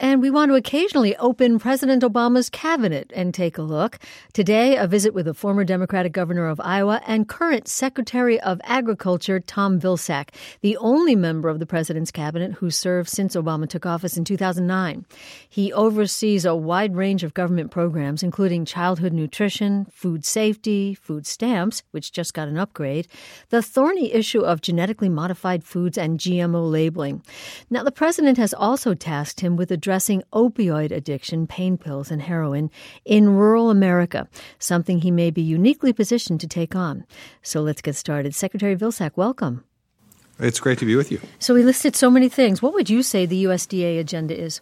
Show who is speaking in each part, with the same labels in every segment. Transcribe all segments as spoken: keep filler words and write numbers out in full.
Speaker 1: and we want to occasionally open President Obama's cabinet and take a look. Today, a visit with the former Democratic governor of Iowa and current Secretary of Agriculture, Tom Vilsack, the only member of the president's cabinet who served since Obama took office in two thousand nine. He oversees a wide range of government programs, including childhood nutrition, food safety, food stamps, which just got an upgrade, the thorny issue of genetically modified foods and G M O labeling. Now, the president has also tasked him with addressing opioid addiction, pain pills, and heroin in rural America, something he may be uniquely positioned to take on. So let's get started. Secretary Vilsack, welcome.
Speaker 2: It's great to be with you.
Speaker 1: So we listed so many things. What would you say the U S D A agenda is?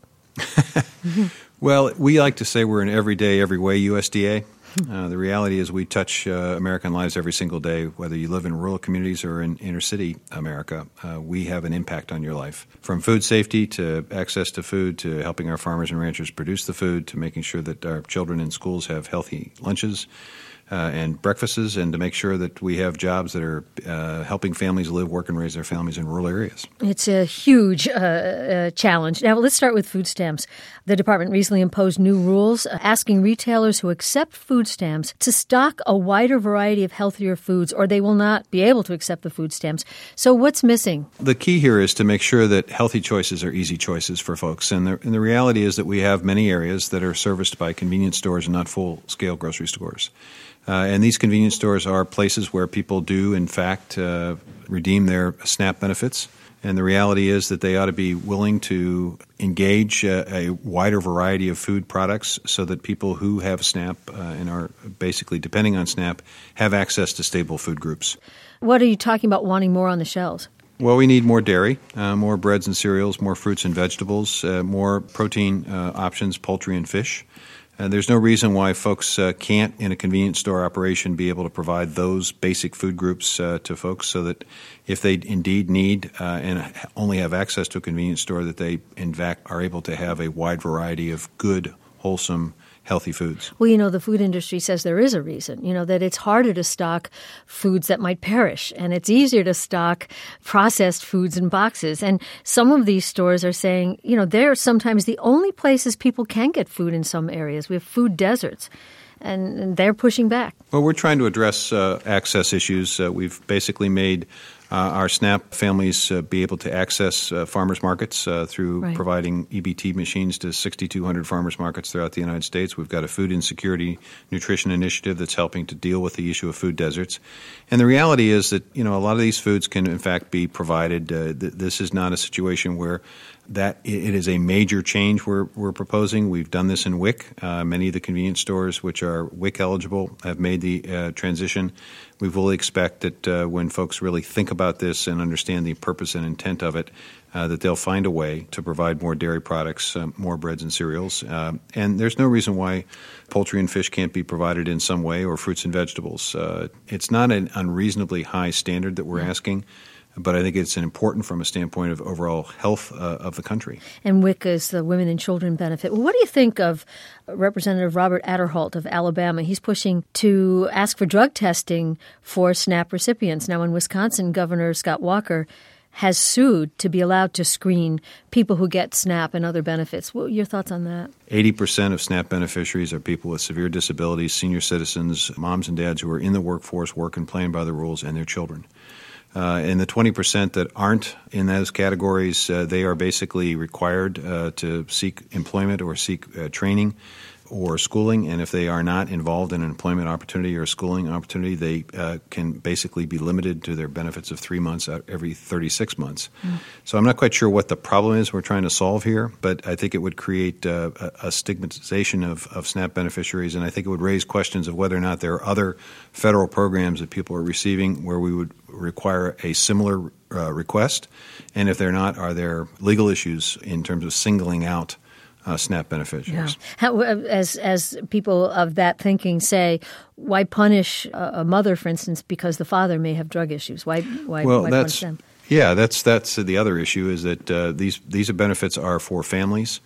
Speaker 2: Well, we like to say we're an everyday, every way U S D A. Uh, the reality is we touch uh, American lives every single day, whether you live in rural communities or in inner city America. Uh, we have an impact on your life. From food safety to access to food to helping our farmers and ranchers produce the food to making sure that our children in schools have healthy lunches uh, and breakfasts, and to make sure that we have jobs that are uh, helping families live, work, and raise their families in rural areas.
Speaker 1: It's a huge uh, uh, challenge. Now, let's start with food stamps. The department recently imposed new rules uh, asking retailers who accept food stamps to stock a wider variety of healthier foods, or they will not be able to accept the food stamps. So what's missing?
Speaker 2: The key here is to make sure that healthy choices are easy choices for folks. And the, and the reality is that we have many areas that are serviced by convenience stores and not full-scale grocery stores. Uh, and these convenience stores are places where people do, in fact, uh, redeem their SNAP benefits. And the reality is that they ought to be willing to engage uh, a wider variety of food products so that people who have SNAP uh, and are basically depending on SNAP have access to stable food groups.
Speaker 1: What are you talking about wanting more on the shelves?
Speaker 2: Well, we need more dairy, uh, more breads and cereals, more fruits and vegetables, uh, more protein uh, options, poultry and fish. Uh, there's no reason why folks uh, can't, in a convenience store operation, be able to provide those basic food groups uh, to folks so that if they indeed need uh, and only have access to a convenience store, that they, in fact, are able to have a wide variety of good, wholesome, healthy foods.
Speaker 1: Well, you know, the food industry says there is a reason, you know, that it's harder to stock foods that might perish, and it's easier to stock processed foods in boxes. And some of these stores are saying, you know, they're sometimes the only places people can get food in some areas. We have food deserts, and, and they're pushing back.
Speaker 2: Well, we're trying to address uh, access issues. Uh, we've basically made Uh, our SNAP families uh, be able to access uh, farmers markets uh, through
Speaker 1: right.
Speaker 2: providing E B T machines to six thousand two hundred farmers markets throughout the United States. We've got a food insecurity nutrition initiative that's helping to deal with the issue of food deserts. And the reality is that, you know, a lot of these foods can, in fact, be provided. Uh, th- this is not a situation where that it is a major change we're, we're proposing. We've done this in W I C. Uh, many of the convenience stores which are W I C eligible have made the uh, transition. We fully expect that uh, when folks really think about this and understand the purpose and intent of it, uh, that they'll find a way to provide more dairy products, uh, more breads and cereals. Uh, and there's no reason why poultry and fish can't be provided in some way, or fruits and vegetables. Uh, it's not an unreasonably high standard that we're asking, but I think it's important from a standpoint of overall health uh, of the country.
Speaker 1: And W I C is the Women and Children Benefit. Well, what do you think of Representative Robert Aderholt of Alabama? He's pushing to ask for drug testing for SNAP recipients. Now, in Wisconsin, Governor Scott Walker has sued to be allowed to screen people who get SNAP and other benefits. What are your thoughts on that?
Speaker 2: eighty percent of SNAP beneficiaries are people with severe disabilities, senior citizens, moms and dads who are in the workforce, work and playing by the rules, and their children. Uh, and the twenty percent that aren't in those categories, uh, they are basically required uh, to seek employment or seek uh, training or schooling. And if they are not involved in an employment opportunity or a schooling opportunity, they uh, can basically be limited to their benefits of three months out every thirty-six months. Mm. So I'm not quite sure what the problem is we're trying to solve here, but I think it would create uh, a, a stigmatization of, of SNAP beneficiaries, and I think it would raise questions of whether or not there are other federal programs that people are receiving where we would require a similar uh, request, and if they're not, are there legal issues in terms of singling out Uh, SNAP beneficiaries.
Speaker 1: Yeah. How, as as people of that thinking say, why punish a, a mother, for instance, because the father may have drug issues? Why why,
Speaker 2: well,
Speaker 1: why
Speaker 2: that's,
Speaker 1: punish them?
Speaker 2: Yeah, that's that's the other issue is that uh, these these benefits are for families,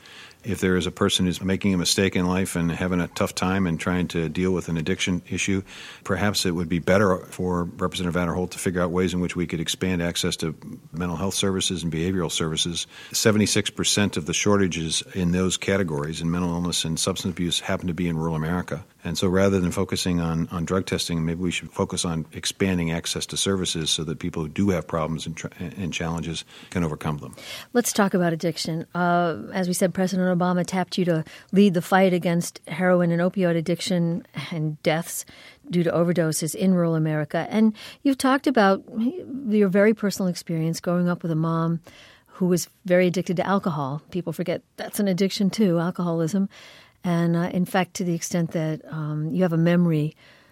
Speaker 2: If there is a person who's making a mistake in life and having a tough time and trying to deal with an addiction issue, perhaps it would be better for Representative Vanderholt to figure out ways in which we could expand access to mental health services and behavioral services. seventy-six percent of the shortages in those categories, in mental illness and substance abuse, happen to be in rural America. And so rather than focusing on, on drug testing, maybe we should focus on expanding access to services so that people who do have problems and, and challenges can overcome them.
Speaker 1: Let's talk about addiction. Uh, as we said, President Obama tapped you to lead the fight against heroin and opioid addiction and deaths due to overdoses in rural America. And you've talked about your very personal experience growing up with a mom who was very addicted to alcohol. People forget that's an addiction too, alcoholism. And uh, in fact, to the extent that um, you have a memory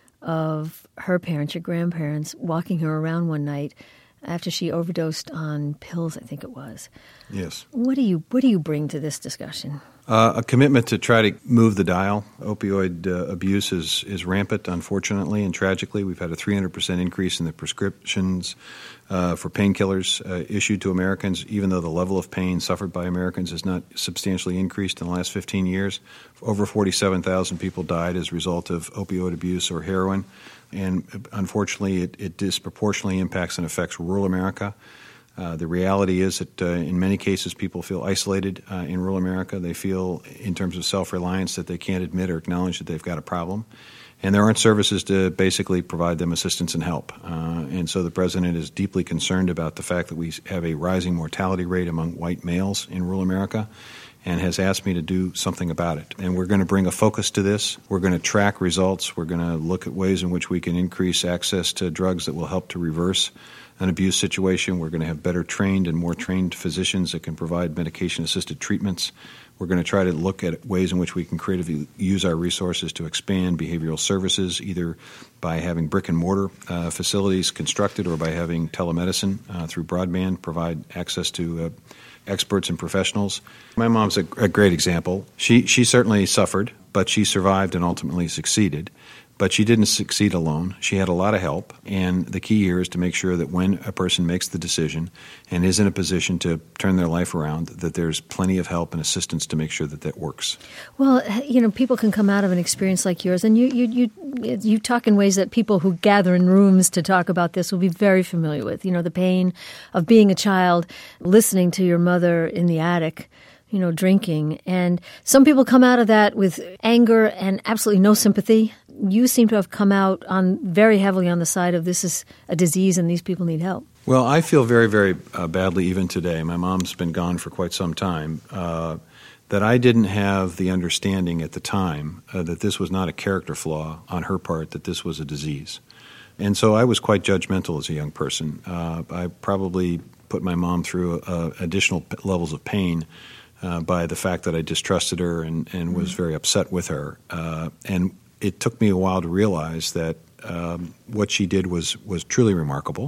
Speaker 1: of her parents, your grandparents, walking her around one night after she overdosed on pills, I think it was.
Speaker 2: Yes.
Speaker 1: What do you what do you bring to this discussion?
Speaker 2: Uh, a commitment to try to move the dial. Opioid uh, abuse is, is rampant, unfortunately and tragically. We've had a three hundred percent increase in the prescriptions uh, for painkillers uh, issued to Americans, even though the level of pain suffered by Americans has not substantially increased in the last fifteen years. Over forty-seven thousand people died as a result of opioid abuse or heroin. And unfortunately, it, it disproportionately impacts and affects rural America. Uh, the reality is that uh, in many cases people feel isolated uh, in rural America. They feel, in terms of self-reliance, that they can't admit or acknowledge that they've got a problem. And there aren't services to basically provide them assistance and help. Uh, and so the president is deeply concerned about the fact that we have a rising mortality rate among white males in rural America, and has asked me to do something about it. And we're going to bring a focus to this. We're going to track results. We're going to look at ways in which we can increase access to drugs that will help to reverse an abuse situation. We're going to have better trained and more trained physicians that can provide medication-assisted treatments. We're going to try to look at ways in which we can creatively use our resources to expand behavioral services, either by having brick-and-mortar uh, facilities constructed or by having telemedicine uh, through broadband provide access to uh, experts and professionals. My mom's a, a great example. She she certainly suffered, but she survived and ultimately succeeded. But she didn't succeed alone. She had a lot of help, and the key here is to make sure that when a person makes the decision and is in a position to turn their life around, that there's plenty of help and assistance to make sure that that works.
Speaker 1: Well, you know, people can come out of an experience like yours, and you you you you talk in ways that people who gather in rooms to talk about this will be very familiar with. You know, the pain of being a child, listening to your mother in the attic, you know, drinking. And some people come out of that with anger and absolutely no sympathy. You seem to have come out on very heavily on the side of this is a disease and these people need help.
Speaker 2: Well, I feel very, very uh, badly even today. My mom's been gone for quite some time. Uh, that I didn't have the understanding at the time uh, that this was not a character flaw on her part, that this was a disease. And so I was quite judgmental as a young person. Uh, I probably put my mom through uh, additional p- levels of pain uh, by the fact that I distrusted her and, and mm-hmm. was very upset with her. Uh, and it took me a while to realize that um, what she did was was truly remarkable.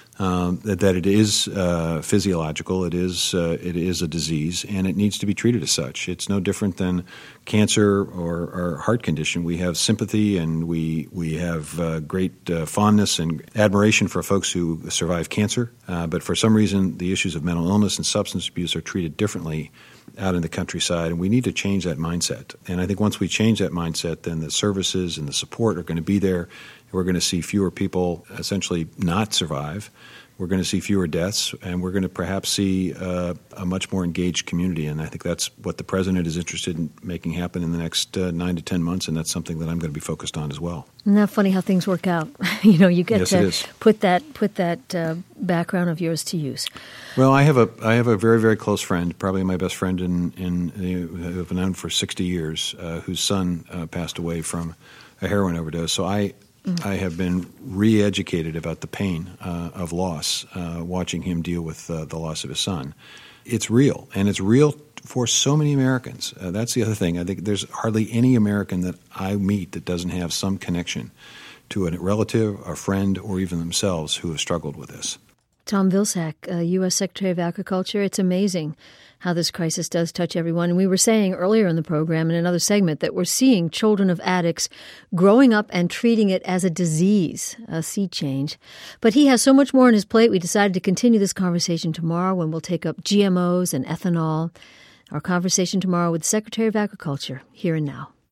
Speaker 2: Um, that, that it is uh, physiological, it is uh, it is a disease, and it needs to be treated as such. It's no different than cancer or, or heart condition. We have sympathy and we we have uh, great uh, fondness and admiration for folks who survive cancer, uh, but for some reason the issues of mental illness and substance abuse are treated differently out in the countryside, and we need to change that mindset. And I think once we change that mindset, then the services and the support are going to be there. We're going to see fewer people essentially not survive. We're going to see fewer deaths, and we're going to perhaps see uh, a much more engaged community. And I think that's what the president is interested in making happen in the next uh, nine to ten months, and that's something that I'm going to be focused on as well.
Speaker 1: Isn't that funny how things work out? you know, you get
Speaker 2: yes,
Speaker 1: to put that put that uh, background of yours to use.
Speaker 2: Well, I have a I have a very very close friend, probably my best friend in in who I've known for sixty years, uh, whose son uh, passed away from a heroin overdose. So I. I have been re-educated about the pain uh, of loss, uh, watching him deal with uh, the loss of his son. It's real, and it's real for so many Americans. Uh, that's the other thing. I think there's hardly any American that I meet that doesn't have some connection to a relative, a friend, or even themselves who have struggled with this.
Speaker 1: Tom Vilsack, uh, U S Secretary of Agriculture, it's amazing how this crisis does touch everyone. And we were saying earlier in the program in another segment that we're seeing children of addicts growing up and treating it as a disease, a sea change. But he has so much more on his plate. We decided to continue this conversation tomorrow when we'll take up G M Os and ethanol. Our conversation tomorrow with Secretary of Agriculture, Here and Now.